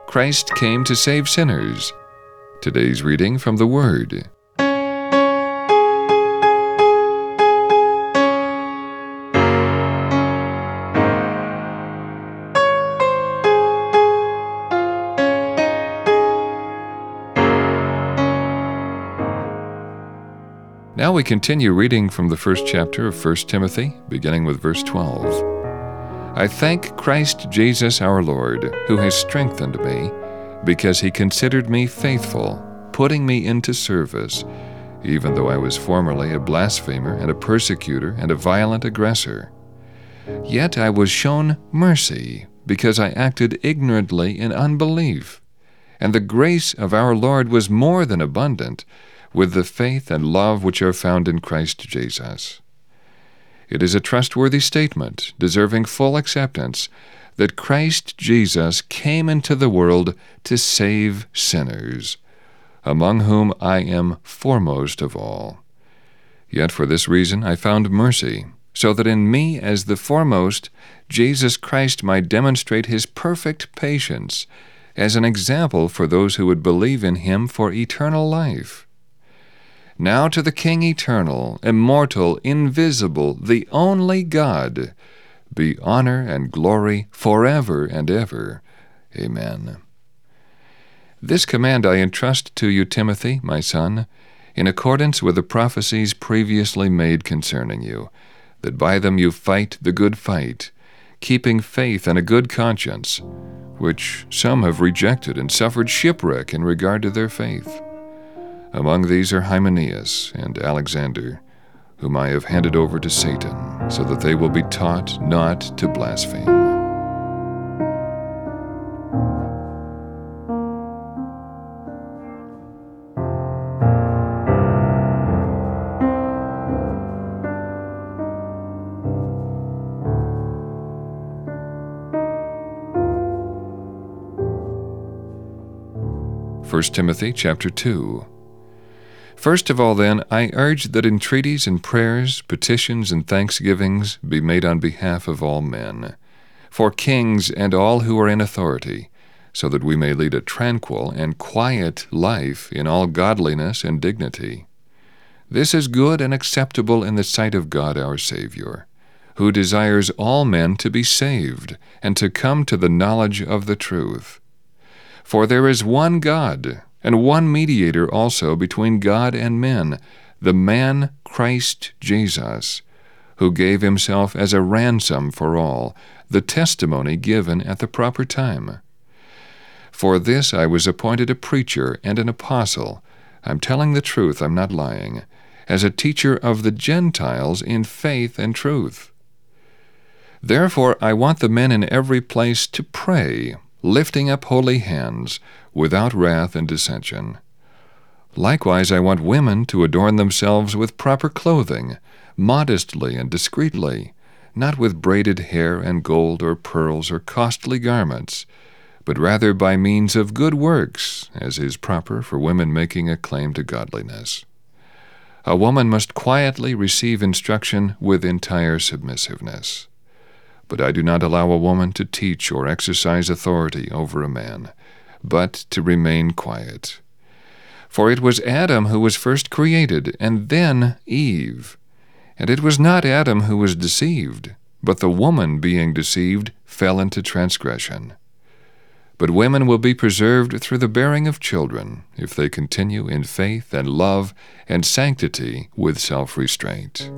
Christ came to save sinners. Today's reading from the Word. Now we continue reading from the first chapter of 1 Timothy, beginning with verse 12. I thank Christ Jesus our Lord, who has strengthened me, because he considered me faithful, putting me into service, even though I was formerly a blasphemer and a persecutor and a violent aggressor. Yet I was shown mercy, because I acted ignorantly in unbelief, and the grace of our Lord was more than abundant, with the faith and love which are found in Christ Jesus. It is a trustworthy statement, deserving full acceptance, that Christ Jesus came into the world to save sinners, among whom I am foremost of all. Yet for this reason I found mercy, so that in me as the foremost, Jesus Christ might demonstrate his perfect patience as an example for those who would believe in him for eternal life. Now to the King eternal, immortal, invisible, the only God, be honor and glory forever and ever. Amen. This command I entrust to you, Timothy, my son, in accordance with the prophecies previously made concerning you, that by them you fight the good fight, keeping faith and a good conscience, which some have rejected and suffered shipwreck in regard to their faith. Among these are Hymenaeus and Alexander, whom I have handed over to Satan, so that they will be taught not to blaspheme. First Timothy chapter 2. First of all, then, I urge that entreaties and prayers, petitions and thanksgivings be made on behalf of all men, for kings and all who are in authority, so that we may lead a tranquil and quiet life in all godliness and dignity. This is good and acceptable in the sight of God our Savior, who desires all men to be saved and to come to the knowledge of the truth. For there is one God, and one mediator also between God and men, the man Christ Jesus, who gave himself as a ransom for all, the testimony given at the proper time. For this I was appointed a preacher and an apostle. I'm telling the truth, I'm not lying, as a teacher of the Gentiles in faith and truth. Therefore I want the men in every place to pray, lifting up holy hands, without wrath and dissension. Likewise I want women to adorn themselves with proper clothing, modestly and discreetly, not with braided hair and gold or pearls or costly garments, but rather by means of good works, as is proper for women making a claim to godliness. A woman must quietly receive instruction with entire submissiveness. But I do not allow a woman to teach or exercise authority over a man, but to remain quiet. For it was Adam who was first created, and then Eve. And it was not Adam who was deceived, but the woman being deceived fell into transgression. But women will be preserved through the bearing of children, if they continue in faith and love and sanctity with self-restraint.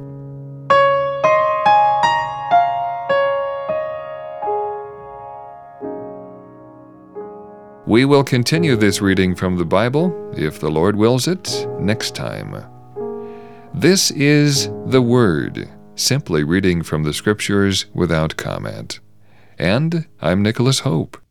We will continue this reading from the Bible, if the Lord wills it, next time. This is the Word, simply reading from the Scriptures without comment. And I'm Nicholas Hope.